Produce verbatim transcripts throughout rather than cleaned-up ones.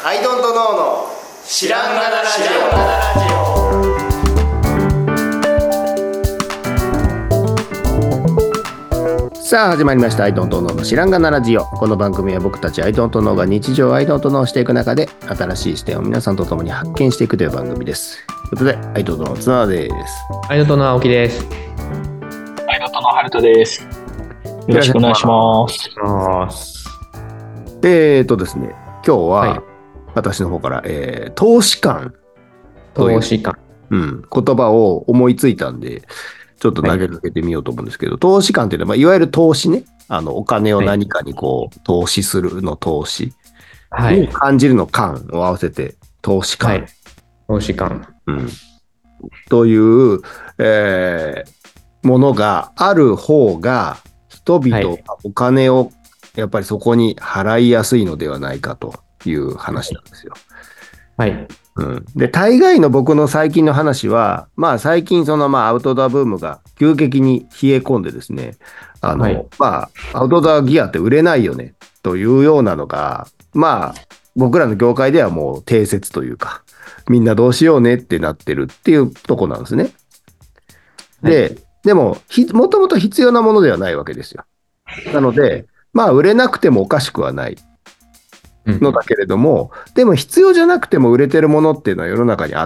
アイドントノーの知らんがなラジオ。さあ始まりましたアイドントノーの知らんがなラジオ。この番組は僕たちアイドントノーが日常をアイドントノーしていく中で新しい視点を皆さんと共に発見していくという番組です。ということでアイドントノーの綱です。 アイドントノー青木です。 アイドントノー春田です。よろしくお願いします。 えーとですね今日は、 はい、 私の方から、えー、投資感という、 投資感、 うん、言葉を思いついたんでちょっと投げかけてみようと思うんですけど、はい、投資感っていうのは、まあ、いわゆる投資ね、あのお金を何かにこう、はい、投資するの投資、はい、に感じるの感を合わせて投資感、はい、 投資感、 うん、という、えー、ものがある方が人々がお金をやっぱりそこに払いやすいのではないかという話なんですよ。 はい。 うん、で大概の僕の最近の話は、まあ最近そのまあアウトドアブームが急激に冷え込んでですね、あの、はい、まあアウトドアギアって売れないよねというようなのが、まあ僕らの業界ではもう定説というか、みんなどうしようねってなってるっていうとこなんですね。で、はい、でももともと必要なものではないわけですよ。なのでまあ売れなくてもおかしくはないのだけれども、うん、でも必要じゃなくても売れてるものっていうのは世の中にあって、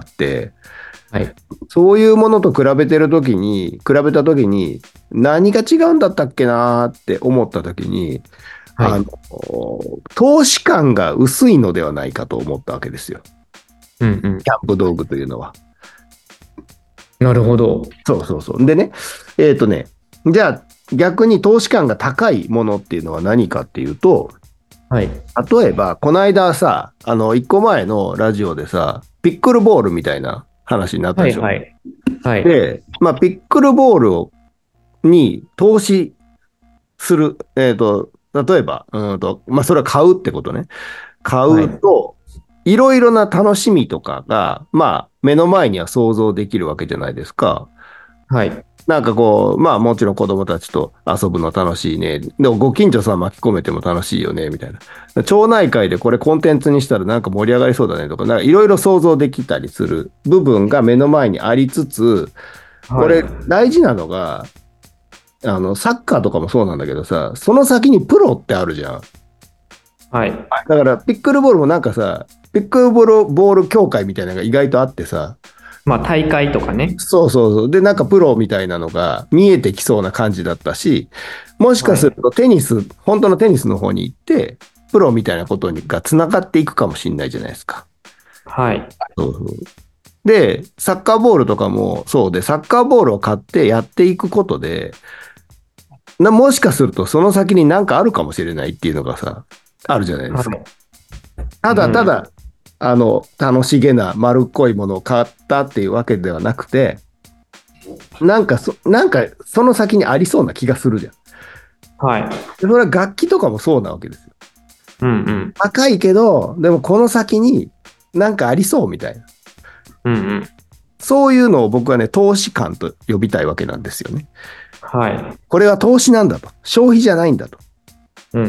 はい、そういうものと比べてるときに比べたときに何が違うんだったっけなって思ったときに、はい、あの投資感が薄いのではないかと思ったわけですよ、うんうん、キャンプ道具というのは。 なるほど。 そうそうそう。でね、えっとね、じゃあ逆に投資感が高いものっていうのは何かっていうと、はい、例えばこの間さ、あのいっこまえのラジオでさピックルボールみたいな話になったでしょ。はいはいはい、で、まあ、ピックルボールをに投資する、えーと、例えばうんと、まあ、それは買うってことね。買うと、はい、いろいろな楽しみとかが、まあ、目の前には想像できるわけじゃないですか。はい。なんかこう、まあもちろん子供たちと遊ぶの楽しいね。でもご近所さん巻き込めても楽しいよね、みたいな。町内会でこれコンテンツにしたらなんか盛り上がりそうだねとか、なんかいろいろ想像できたりする部分が目の前にありつつ、これ大事なのが、あの、サッカーとかもそうなんだけどさ、その先にプロってあるじゃん。はい。だからピックルボールもなんかさ、ピックルボール、ボール協会みたいなのが意外とあってさ、 まあ大会とかね。 そうそうそう。で、なんかプロみたいなのが見えてきそうな感じだったし、もしかするとテニス、はい、本当のテニスの方に行って、プロみたいなことにがつながっていくかもしれないじゃないですか。はい。そうそう。で、サッカーボールとかもそうで、サッカーボールを買ってやっていくことで、なもしかするとその先に何かあるかもしれないっていうのがさ、あるじゃないですか。はい、ただただ、うん、あの楽しげな丸っこいものを買ったっていうわけではなくて、なんか そ, なんかその先にありそうな気がするじゃん。はい。それは楽器とかもそうなわけですよ。うんうん。高いけどでもこの先になんかありそうみたいな。うんうん。そういうのを僕はね投資感と呼びたいわけなんですよね。はい。これは投資なんだと、消費じゃないんだと。 うんうん。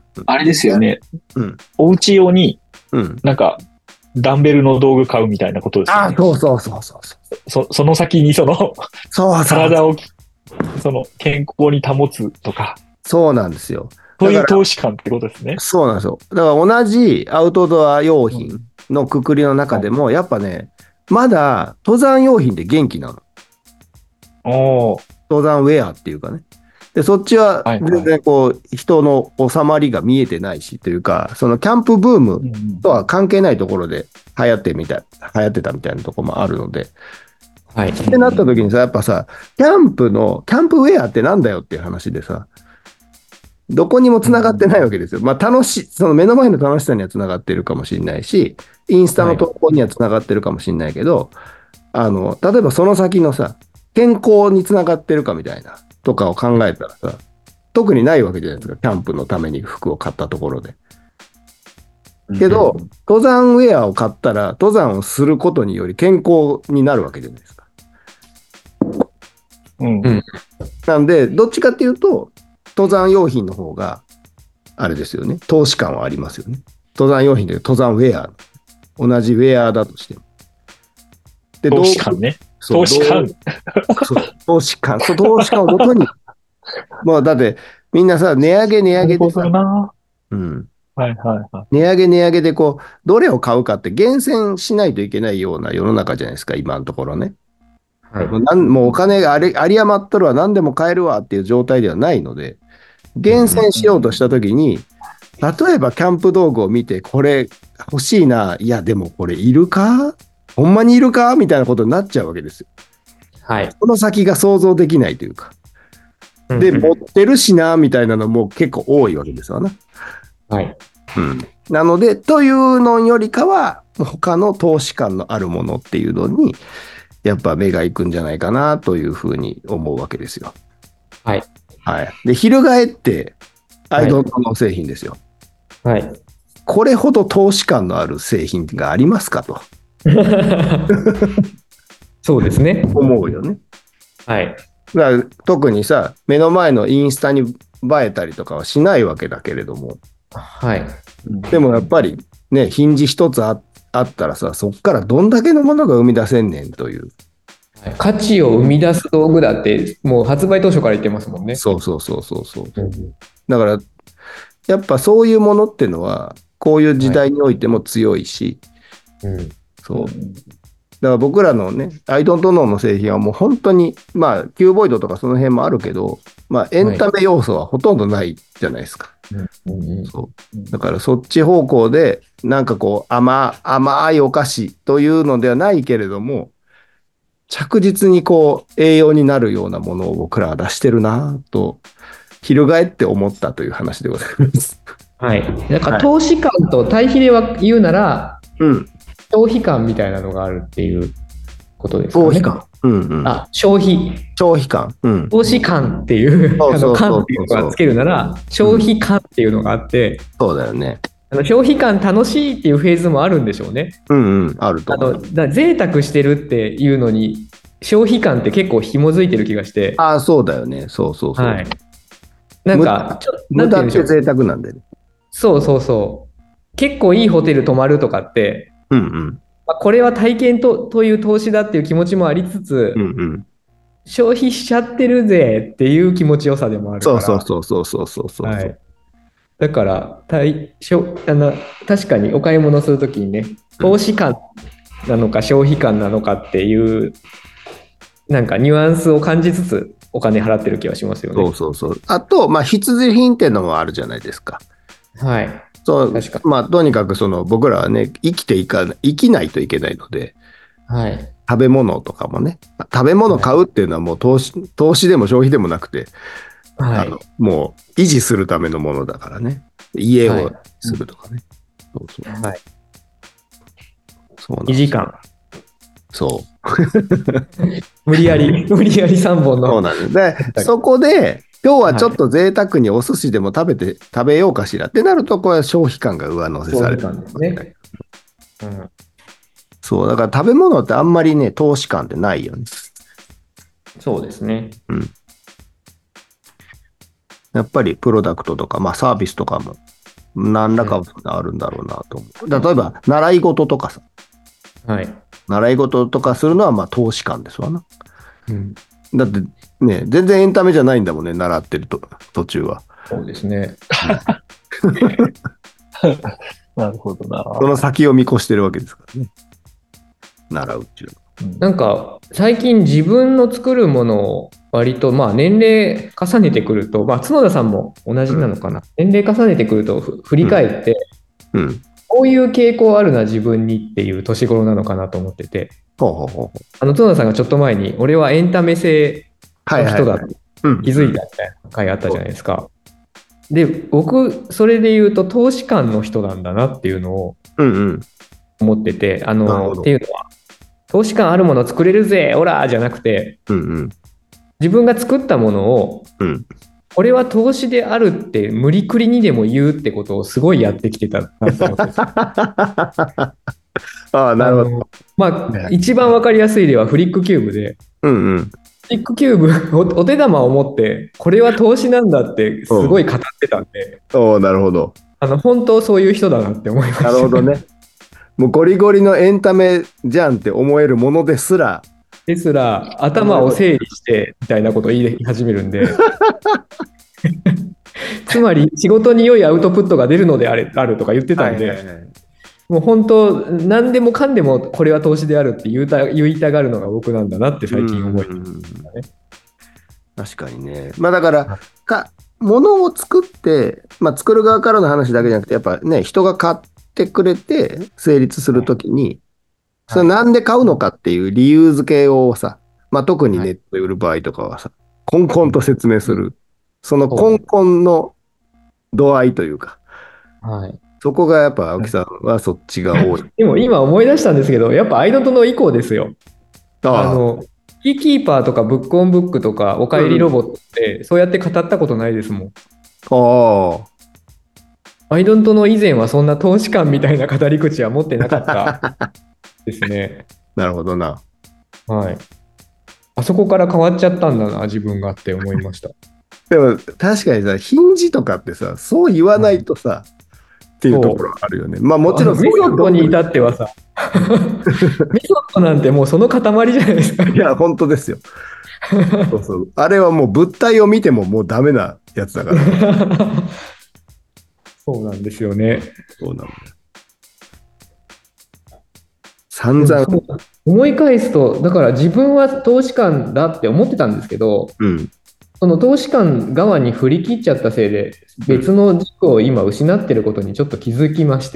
あれですよね。うん。お家用に、うん、なんかダンベルの道具買うみたいなことですよね。 あ、そうそうそうそうそその先にそのそうそう体をその健康に保つとか。 そうなんですよ。 そういう投資感ってことですね。 そうなんですよ。だから同じアウトドア用品のくくりの中でも、うん、やっぱね、まだ登山用品で元気なの。お登山ウェアっていうかね。でそっちは全然こう、はいはい、人の収まりが見えてないしというか、そのキャンプブームとは関係ないところで流行ってみたい、流行ってたみたいなところもあるので、はい、ってなった時にさ、やっぱさ、キャンプのキャンプウェアってなんだよっていう話でさ、どこにもつながってないわけですよ。まあ楽しい、その目の前の楽しさにはつながってるかもしれないし、インスタの投稿にはつながってるかもしれないけど、はい、あの例えばその先のさ、健康につながってるかみたいなとかを考えたらさ、特にないわけじゃないですか、キャンプのために服を買ったところで。けど、うん、登山ウェアを買ったら、登山をすることにより健康になるわけじゃないですか。うん。なんで、どっちかっていうと、登山用品の方が、あれですよね、投資感はありますよね。 登山用品で登山ウェア。同じウェアだとしても。 で、投資感ね。投資感。 投資感。そう、投資感をもとに。もうだって、みんなさ、値上げ値上げでさ。うん。はいはいはい。値上げ値上げでこう、どれを買うかって厳選しないといけないような世の中じゃないですか、今のところね。はい、もうなんもうお金があり、あり余っとるわ、何でも買えるわっていう状態ではないので、厳選しようとしたときに、例えばキャンプ道具を見て、これ欲しいな、いやでもこれいるか？ほんまにいるかみたいなことになっちゃうわけですよ。はい。この先が想像できないというか。で、持ってるしな、みたいなのも結構多いわけですよね。はい。うん。なので、というのよりかは、他の投資感のあるものっていうのに、やっぱ目が行くんじゃないかなというふうに思うわけですよ。はい。はい。で、翻って、アイドントの製品ですよ。はい。これほど投資感のある製品がありますかと。 そうですね。 思うよね。はい。だから特にさ、目の前のインスタに映えたりとかはしないわけだけれども。はい。でもやっぱりね、ヒンジ一つ あ, あったらさ、そっからどんだけのものが生み出せんねんという。 価値を生み出す道具だって、もう発売当初から言ってますもんね。 そうそうそうそうそう。うん、だから、やっぱそういうものっていうのは、こういう時代においても強いし、はい、うん、そう。だから僕らのね、アイドントノーの製品はもう本当に、まあ、キューボイドとかその辺もあるけど、まあ、エンタメ要素はほとんどないじゃないですか。はい、そうだからそっち方向で、なんかこう甘、甘いお菓子というのではないけれども、着実にこう栄養になるようなものを僕らは出してるなと、翻って思ったという話でございます。 はい。なんか投資感と対比では言うなら、うん、消費感みたいなのがあるっていうことですかね。 消費感。うんうん、 あ、消費。 消費感。 うん、投資感っていう、あの、感っていうのがつけるなら、消費感っていうのがあって、 うん、そうだよね。 あの消費感楽しいっていうフェーズもあるんでしょうね。 うんうん、あると思う。 あのだ贅沢してるっていうのに、消費感って結構紐づいてる気がして。 ああ、そうだよね。そうそうそう。はい、 なんか、ちょ無駄って贅沢なんでね。 そうそうそう。結構いいホテル泊まるとかって、 うんうん、 これは体験 と, という投資だっていう気持ちもありつつ、うんうん、消費しちゃってるぜっていう気持ちよさでもあるから。 そうそうそうそうそうそう、はい、 だから対あの確かにお買い物するときにね、投資感なのか消費感なのかっていうなんかニュアンスを感じつつお金払ってる気はしますよね。 そうそうそう。あと、まあ、必需品っていうのもあるじゃないですか。 はい。 そう、確かまあ、とにかくその僕らはね、生きていか生きないといけないので、はい、食べ物とかもね、食べ物買うっていうのはもう投資、投資でも消費でもなくて、はい、あのもう維持するためのものだからね、家をするとかね、はい、そうそう、はい、 そうなんです。維持感。 そう無理やり無理やりさんぼんのそうなんですでそこで今日はちょっと贅沢にお寿司でも食べて、はい、食べようかしらってなるとこれは消費感が上乗せされるんですね、うん、そうだから食べ物ってあんまりね投資感ってないよね。 そうですね、うん、 やっぱりプロダクトとか、まあ、サービスとかも何らかあるんだろうなと思う、うん、例えば習い事とかさ、はい、習い事とかするのはまあ投資感ですわな、うん、だってね全然エンタメじゃないんだもんね習ってると途中は。 そうですねなるほどな。 その先を見越してるわけですからね習うっていうのは。なんか最近自分の作るものを割とまあ年齢重ねてくると、まあ、角田さんも同じなのかな、うん、年齢重ねてくると振り返って、うんうんこういう傾向あるな自分にっていう年頃なのかなと思ってて、ほうほうほうあの角田さんがちょっと前に俺はエンタメ性の人だと気づいたみたいな回あったじゃないですか。で僕それで言うと投資感の人なんだなっていうのを思ってて、うんうん、あのっていうのは投資感あるもの作れるぜオラーじゃなくて、うんうん、自分が作ったものを、うんこれは投資であるって無理くりにでも言うってことをすごいやってきてたなと思ってああなるほど。 まあ一番わかりやすい例はフリックキューブで、うんうん、フリックキューブ お, お手玉を持ってこれは投資なんだってすごい語ってたんで、 うん、おなるほど。 あの本当そういう人だなって思いました。 なるほどね。もうゴリゴリのエンタメじゃんって思えるものですら。 ですら、頭を整理してみたいなことを言い始めるんで。つまり仕事に良いアウトプットが出るのであれあるとか言ってたんで、はいはいはい、もう本当何でもかんでもこれは投資であるって言うた言いたがるのが僕なんだなって最近思いましたね。 確かにね。まあだからか物を作って、まあ、作る側からの話だけじゃなくて、やっぱね、人が買ってくれて成立するときに、はい、それなんで買うのかっていう理由付けをさ、まあ、特にネットで売る場合とかはさ、コンコンと説明する。そのコンコンの度合いというか、はい、そこがやっぱ青木さんはそっちが多い。 でも今思い出したんですけど、やっぱアイドントノー以降ですよ。あのキーキーパーとかブックオンブックとかおかえりロボットってそうやって語ったことないですもん。ああ。アイドントノー以前はそんな投資感みたいな語り口は持ってなかったですね。 なるほどな。 はい。あそこから変わっちゃったんだな、自分がって思いました。 でも確かにさ、ヒンジとかってさ、そう言わないとさ、うん、っていうところあるよね。まあもちろんメソッドに至ってはさ、メソッドなんてもうその塊じゃないですか。 いや、本当ですよ。そうそう。あれはもう物体を見てももうダメなやつだから。 そうなんですよね。 そうなんだよ。散々。 思い返すと、だから自分は投資家だって思ってたんですけど、うん、その投資家側に振り切っちゃったせいで、別の軸を今失ってることにちょっと気づきまして。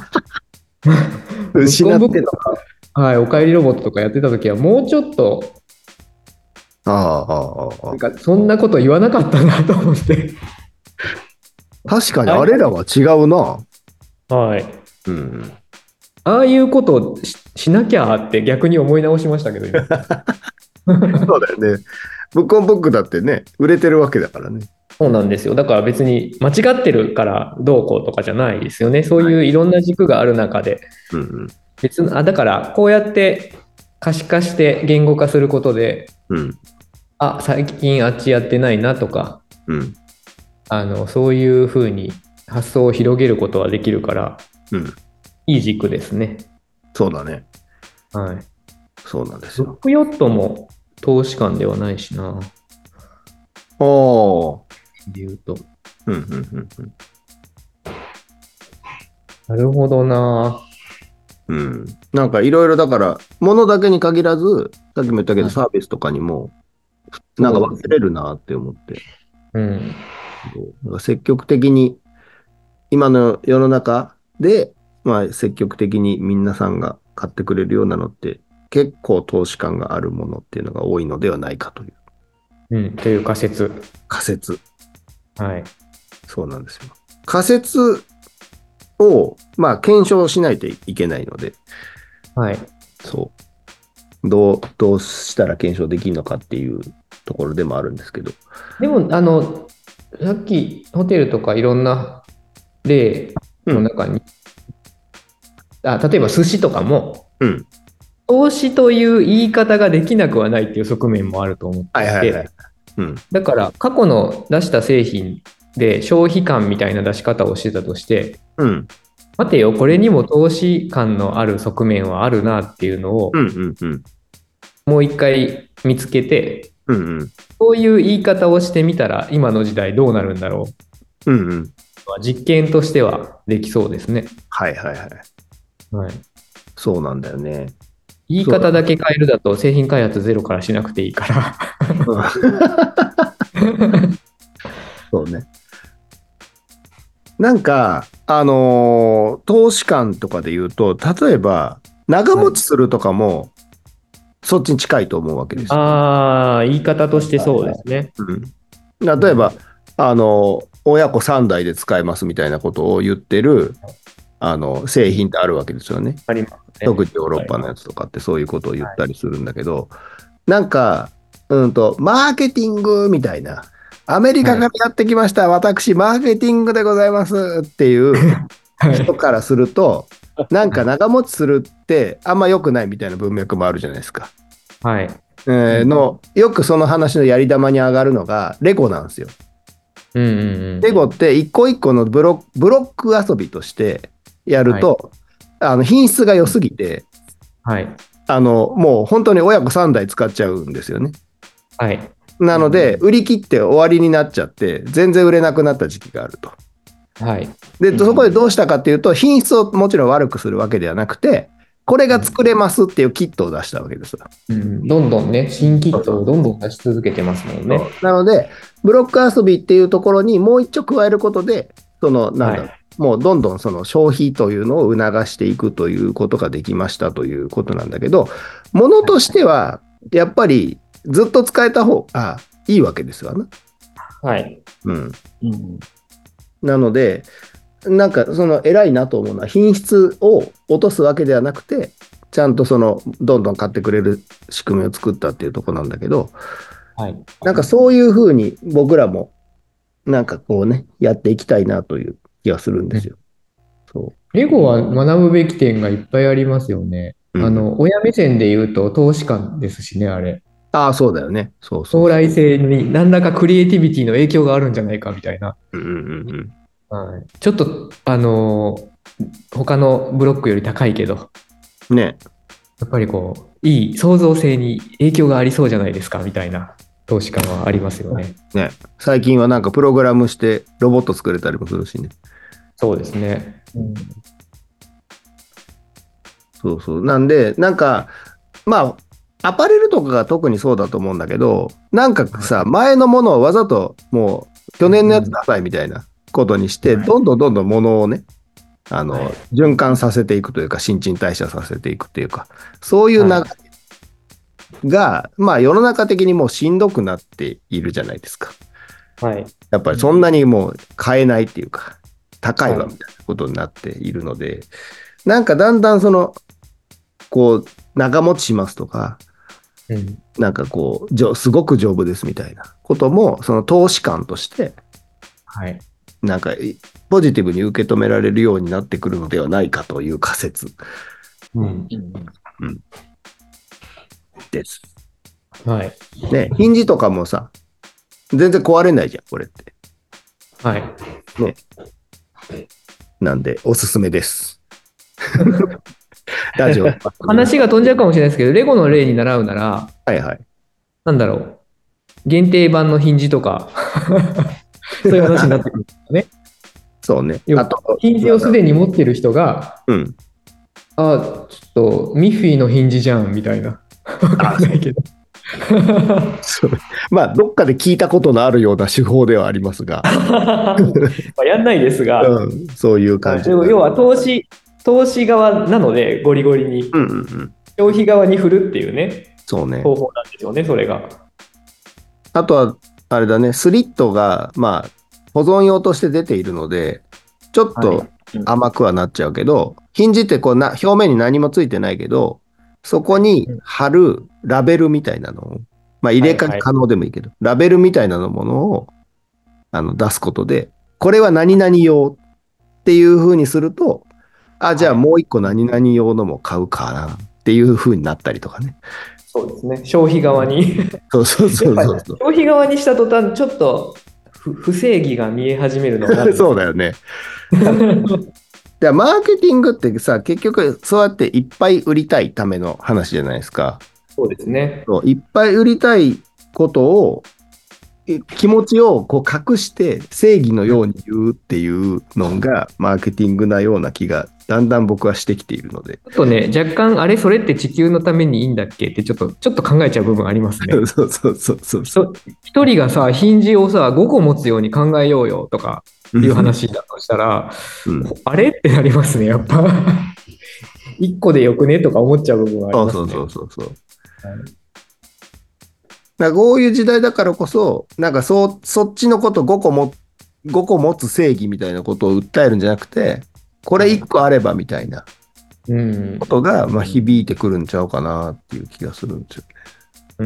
失ってた。はい、おかえりロボットとかやってた時はもうちょっと、ああ、なんかそんなこと言わなかったなと思って。 確かにあれらは違うな。 はい。うん。ああいうことを し, しなきゃって逆に思い直しましたけど、今。 そうだよね。ブックオンブックだってね、売れてるわけだからね。 そうなんですよ。だから別に間違ってるからどうこうとかじゃないですよね。そういういろんな軸がある中で。はい、うんうん、別のあだからこうやって可視化して言語化することで、うん、あ、最近あっちやってないなとか、うん、あのそういうふうに発想を広げることはできるから、うん、いい軸ですね。 そうだね。 はい。 そうなんですよ。 ロックヨットも投資感ではないしな。 おー。 で言うと。 うんうんうんうん。 なるほどな。 うん。なんかいろいろだから、物だけに限らず、さっきも言ったけど、サービスとかにも、なんか忘れるなって思って。うん。なんか積極的に、今の世の中で、まあ積極的に皆さんが買ってくれるようなのって、結構投資感があるものっていうのが多いのではないかという。 うん、という仮説。 仮説。 はい。 そうなんですよ。仮説を、まあ、検証しないといけないので、 はい。 そう。どう、どうしたら検証できるのかっていうところでもあるんですけど。 でも、あの、さっきホテルとかいろんな例の中に、うん、あ例えば寿司とかも、うん、投資という言い方ができなくはないっていう側面もあると思っていて、はいはいはい、うん、だから過去の出した製品で消費感みたいな出し方をしてたとして、うん、待てよこれにも投資感のある側面はあるなっていうのを、うんうんうん、もう一回見つけて、うんうん、そういう言い方をしてみたら今の時代どうなるんだろう、うんうん、実験としてはできそうですね。 はいはいはい、はい、そうなんだよね。 言い方だけ変えるだと製品開発ゼロからしなくていいからそうね。なんかあのー、投資感とかで言うと、例えば長持ちするとかも、はい、そっちに近いと思うわけですよ。 ああ、言い方としてそうですね。 うん、例えば、あの親子さん代で使えますみたいなことを言ってるあの製品ってあるわけですよね。 ありますね。 特にヨーロッパのやつとかってそういうことを言ったりするんだけど、はい、なんか、うんと、マーケティングみたいな、アメリカからやってきました、はい、私、マーケティングでございますっていう人からすると、はい、なんか長持ちするってあんま良くないみたいな文脈もあるじゃないですか。 はい。 えー、のよくその話のやり玉に上がるのがレゴなんですよ。 うんうんうん、 レゴって一個一個のブロブロック遊びとしてやると、はい、あの品質が良すぎて、 はい、 あのもう本当に親子さんだい使っちゃうんですよね。 はい、 なので、売り切って終わりになっちゃって、全然売れなくなった時期があると。 はい、 で、そこでどうしたかっていうと、品質をもちろん悪くするわけではなくて、これが作れますっていうキットを出したわけです。 うん、どんどんね、新キットをどんどん出し続けてますもんね。 なので、ブロック遊びっていうところにもう一丁加えることで、その、なんだろう、はい、もうどんどんその消費というのを促していくということができましたということなんだけど、ものとしては、やっぱりずっと使えた方がいいわけですよね。 はい。 うん。うん、なので、なんかその偉いなと思うのは、品質を落とすわけではなくて、ちゃんとそのどんどん買ってくれる仕組みを作ったっていうところなんだけど、はい、なんかそういうふうに僕らもなんかこうねやっていきたいなという気がするんですよ。 うん、そうレゴは学ぶべき点がいっぱいありますよね。うん、あの親目線で言うと投資家ですしね、あれ。 ああ、そうだよね。そうそうそう。 将来性に何らかクリエイティビティの影響があるんじゃないかみたいな。 うんうんうんはい、ちょっとあのー、他のブロックより高いけど。 ね。 やっぱりこういい創造性に影響がありそうじゃないですかみたいな投資感はありますよね。 ね、最近はなんかプログラムしてロボット作れたりもするしね。 そうですね。うん、 そうそう。なんでなんかまあアパレルとかが特にそうだと思うんだけど、なんかさ、前のものをわざともう去年のやつダサいみたいなことにして、うん、どんどんどんどんものをね。あの、はい、循環させていくというか新陳代謝させていくというかそういう流れが、はい、まあ世の中的にもうしんどくなっているじゃないですか、はい、やっぱりそんなにもう買えないっていうか高いわみたいなことになっているので、はい、なんかだんだんそのこう長持ちしますとか、うん、なんかこうすごく丈夫ですみたいなこともその投資感として、はい、なんかポジティブに受け止められるようになってくるのではないかという仮説、うんうん、です。はい。ね、ヒンジとかもさ、全然壊れないじゃん、これって。はい。ね。なんで、おすすめです。 ラジオ話が飛んじゃうかもしれないですけど、レゴの例に習うなら、はいはい。なんだろう、限定版のヒンジとか、そういう話になってくるんですよね。 そうね。 あと、ヒンジをすでに持ってる人が、うん、あ、ちょっとミッフィーのヒンジじゃんみたいな。わかんないけど。 まあ、どっかで聞いたことのあるような手法ではありますが。 まあやんないですが、 うん、そういう感じ。 要は投資、投資側なので、ゴリゴリに、うんうんうん、消費側に振るっていうね、 そうね、 方法なんでしょうね、それが。 あとは、あれだね、スリットが、まあ、保存用として出ているので、ちょっと甘くはなっちゃうけど、はい、ヒンジってこうな表面に何もついてないけど、そこに貼るラベルみたいなのを、まあ入れ替え可能でもいいけど、はいはい、ラベルみたいなものをあの出すことで、これは何々用っていう風にすると、あ、じゃあもう一個何々用のも買うかなっていう風になったりとかね。 そうですね、消費側に。 そうそうそうそうそう。 消費側にした途端、ちょっと不正義が見え始めるのがそうだよね。でマーケティングってさ、結局そうやっていっぱい売りたいための話じゃないですか。 そうですね。 そういっぱい売りたいことを気持ちをこう隠して正義のように言うっていうのがマーケティングなような気がだんだん僕はしてきているので、 ちょっとね、若干あれそれって地球のためにいいんだっけってちょっとちょっと考えちゃう部分ありますね。 そうそうそうそうそう一人がさヒンジをさごこ持つように考えようよとかいう話だとしたら、うん、あれってなりますね、やっぱいっこでよくねとか思っちゃう部分はありますね。 そうそうそうそうそう、はい、だからこういう時代だからこそなんかそそっちのことごこもごこ持つ正義みたいなことを訴えるんじゃなくて、これいっこあればみたいなことがまあ響いてくるんちゃうかなっていう気がするんですよね。うん、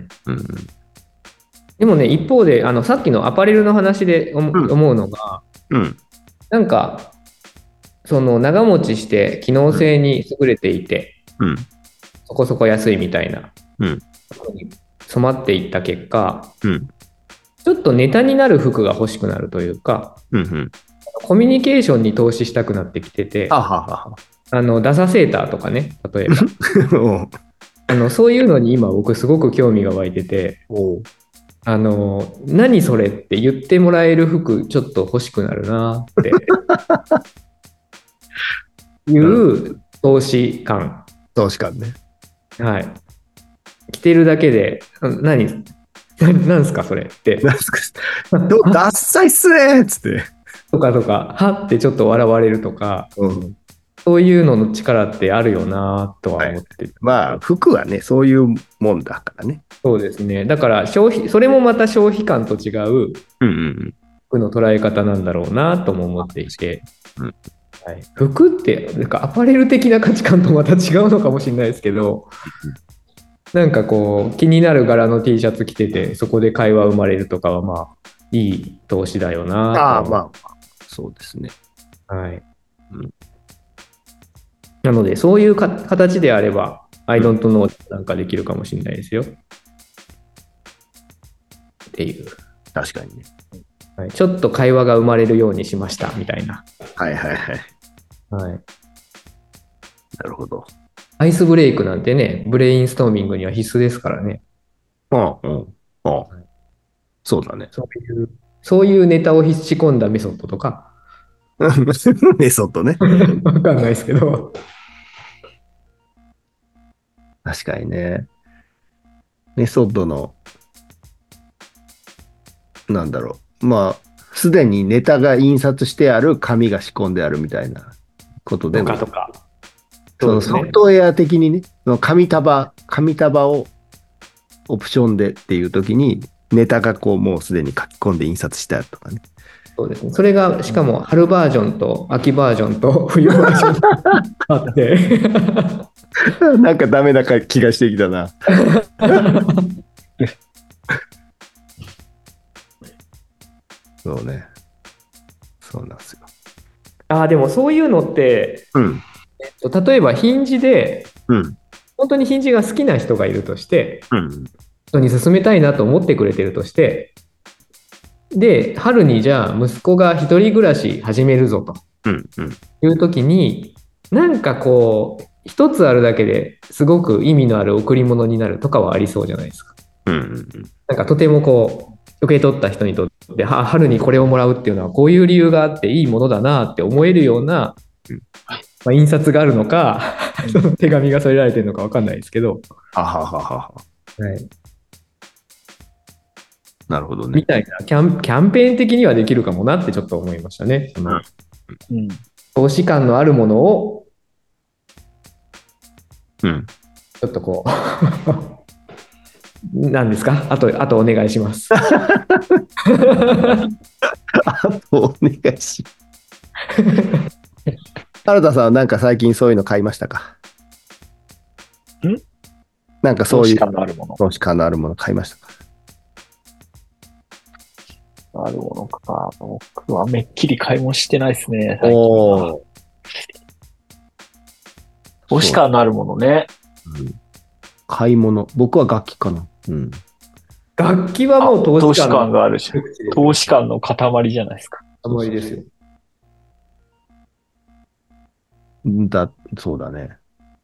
うん、 でもね、一方であのさっきのアパレルの話で思うのが、うんうん、なんかその長持ちして機能性に優れていて、うん、そこそこ安いみたいな、うん、染まっていった結果、うん、 ちょっとネタになる服が欲しくなるというか、 うんうん、 コミュニケーションに投資したくなってきてて、 あははあのダサセーターとかね、例えばあのそういうのに今僕すごく興味が湧いてて、おあの何それって言ってもらえる服ちょっと欲しくなるなっていう投資感。 投資感ね。 はい。着てるだけで、何なんすかそれって。 なんすかダッサいっすねっつって。 とかとか、はってちょっと笑われるとか、うん、そういうのの力ってあるよなとは思って、はい、 まあ服はねそういうもんだからね。 そうですね。だから消費それもまた消費感と違う服の捉え方なんだろうなとも思っていて、うん、はい、服ってなんかアパレル的な価値観とまた違うのかもしれないですけど、なんかこう気になる柄の T シャツ着ててそこで会話生まれるとかはまあいい投資だよなと。 ああまあそうですね。 はい。うん、なのでそういうか形であれば I don't know なんかできるかもしれないですよ。っていう。 確かにね。 はい、ちょっと会話が生まれるようにしましたみたいな。 はいはいはい。 はい。 なるほど。 アイスブレイクなんてね、ブレインストーミングには必須ですからね。 ああ、うん。ああ、はい、そうだね。 そういう、そういうネタを仕込んだメソッドとか。 メソッドね。 わかんないですけど。 確かにね。メソッドの、なんだろう。まあ、すでにネタが印刷してある紙が仕込んであるみたいなことでも。 とかとか。 そのソフトウェア的にね、紙束、紙束をオプションでっていう時に、ネタがこうもうすでに書き込んで印刷してあるとかね。 そうですね。それがしかも春バージョンと秋バージョンと冬バージョンあって。 なんかダメな気がしてきたな。そうね。そうなんですよ。 ああ、でもそういうのって、うん、例えばヒンジで、うん、本当にヒンジが好きな人がいるとして、うん、人に勧めたいなと思ってくれてるとして、で、春にじゃあ息子が一人暮らし始めるぞと、うんうん、いう時に、なんかこう、一つあるだけですごく意味のある贈り物になるとかはありそうじゃないですか。うんうんうん、なんかとてもこう、受け取った人にとって、春にこれをもらうっていうのはこういう理由があっていいものだなって思えるような、うん、まあ、印刷があるのか、その手紙が添えられてるのか分かんないですけど。 はははは。はい。なるほどね。 みたいなキャン、キャンペーン的にはできるかもなってちょっと思いましたね。そのうん、投資感のあるものを、うん、ちょっとこう、何ですか？あと、あとお願いします。あとお願いします。原田さんはなんか最近そういうの買いましたか？ ん？ なんかそういう投資感のあるもの。 投資感のあるもの買いましたか？ あるものか。僕はめっきり買い物してないですね。最近は。投資感のあるものね。 うん、買い物。僕は楽器かな。うん、 楽器はもう投資感、投資感があるし、投資感の塊じゃないですか。 塊ですよ。 だ、そうだね。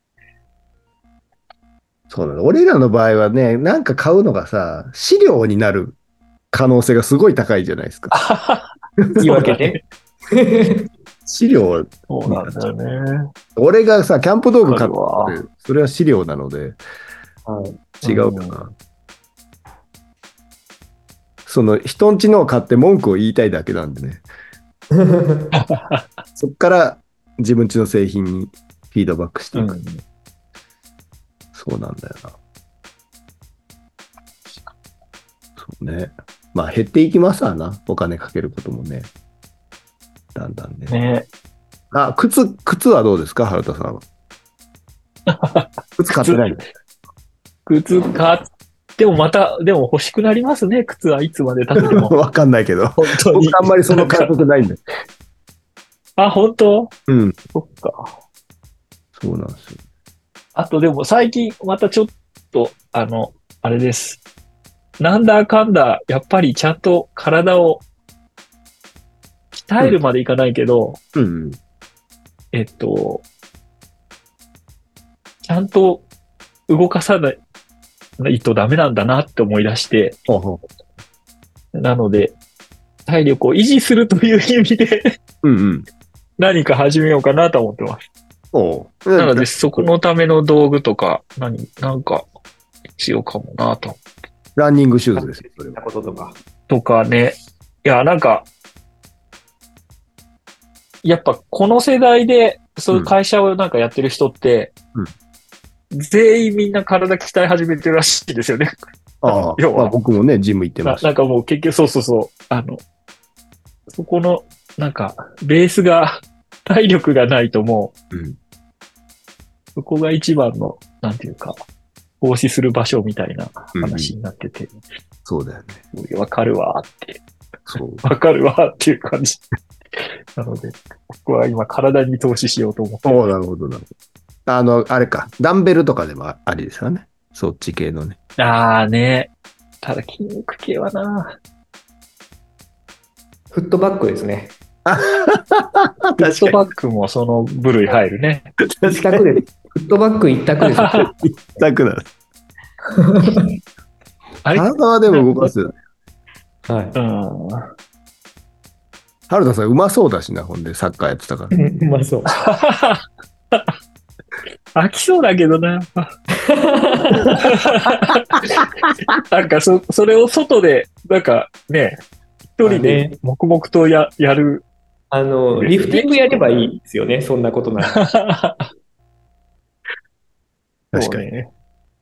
そうだね。俺らの場合はね、なんか買うのがさ、資料になる可能性がすごい高いじゃないですか。 言い訳で。 資料。 そうなんだよね。 俺がさ、キャンプ道具買ったので、それは資料なので、はい、違うかな。うん、その、人んちのを買って文句を言いたいだけなんでね。そっから自分ちの製品にフィードバックしていく。うん、そうなんだよな。そうね。まあ減っていきますわな。お金かけることもね。だんだんね。 ね。 あ、靴、靴はどうですか、原田さんは。靴買ってないの？ 靴買ってもまた、でも欲しくなりますね。靴はいつまで経っても。 わかんないけど。本当に。僕あんまりその感覚ないんだよ。 あ、本当？ うん。 そっか。 そうなんですよ。 あとでも最近またちょっと、あの、あれです。 なんだかんだ、やっぱりちゃんと体を鍛えるまでいかないけど、 うんうん、 えっと、ちゃんと動かさないとダメなんだなって思い出して、 ほうほうなので、体力を維持するという意味でうん、うん、 何か始めようかなと思ってます。 おなので、そこのための道具とか、何、なんか必要かもなと。 ランニングシューズですよ、それは。こととか。 とかね。いや、なんか、やっぱこの世代で、そういう会社をなんかやってる人って、うん、全員みんな体鍛え始めてるらしいですよね。 ああ、要は、まあ、僕もね、ジム行ってますな。なんかもう結局、そうそうそう。あの、そこの、なんか、ベースが、体力がないともう、うん、そこが一番の、なんていうか、投資する場所みたいな話になってて。うん、 そうだよね。 わかるわって。そう。わかるわっていう感じ。なので、僕は今体に投資しようと思って。 おなるほど、なるほど。あの、あれか、ダンベルとかでもありですよね。そっち系のね。 ああね。ただ筋肉系はな。 フットバックですね。 フットバックもその部類入るね。 一択です。フットバック一択です。 一択だ。体はでも動かすよね。 はい。うん原田さんうまそうだしな、ほんでサッカーやってたから。 うまそう。 飽きそうだけどな。なんかそ、それを外で、なんかね、一人で黙々とや、やる。 あの、リフティングやればいいですよね、そんなことなら。 確かにね。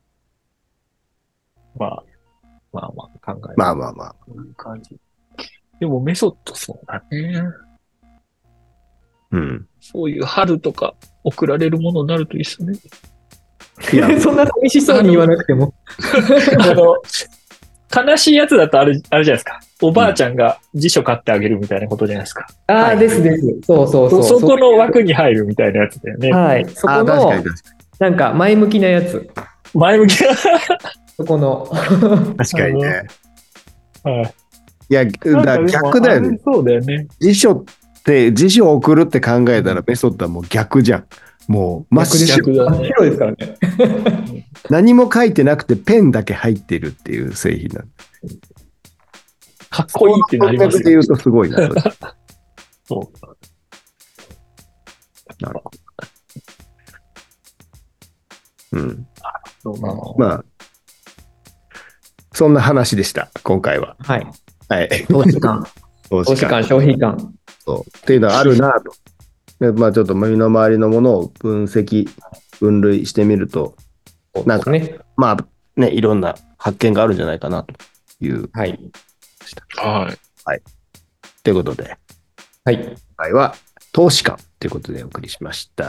まあ、まあまあ考える。 まあまあまあ。 こういう感じ。でもメソッドそうだね。 うん。 そういう春とか送られるものになるといいっすね。 いや、そんな寂しそうに言わなくても。 あの、悲しいやつだとある、あるじゃないですか。おばあちゃんが辞書買ってあげるみたいなことじゃないですか。 うん、ああ、ですです。そうそうそう。 そこの枠に入るみたいなやつだよね。 はい。そこの、なんか前向きなやつ。 前向きなそこの。 確かにね。 はい。 いや、だ逆だよね。 そうだよね。 辞書って、辞書を送るって考えたらメソッドはもう逆じゃん。もう真っ白だね。白ですからね。 何も書いてなくてペンだけ入ってるっていう製品なんだ。 かっこいいってなりますよね。 で言うとすごいな。 そう。 なるほど。うん。まあ、そんな話でした、今回は。 はい。 はい。 投資感。投資感、消費感。 そう。っていうのはあるなと。でまあ、ちょっと身の回りのものを分析、分類してみると、なんか、ね、まあね、いろんな発見があるんじゃないかなという。 はい。 はい。 はい。ということで、 はい。 今回は投資感ということでお送りしました。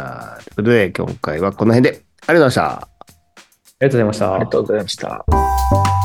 ということで、今回はこの辺でありがとうございました。 ありがとうございました。 ありがとうございました。